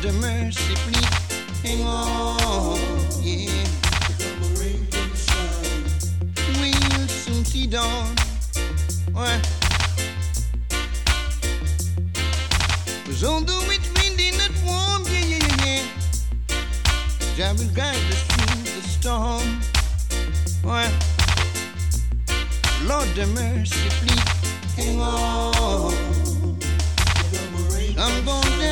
have mercy, please. Hang on, yeah. We'll soon see dawn. Ouais. Cause although it's windy and warm, yeah, yeah, yeah, Jah will guide us through the storm. Ouais. Lord have mercy, please. Hang on. I'm gonna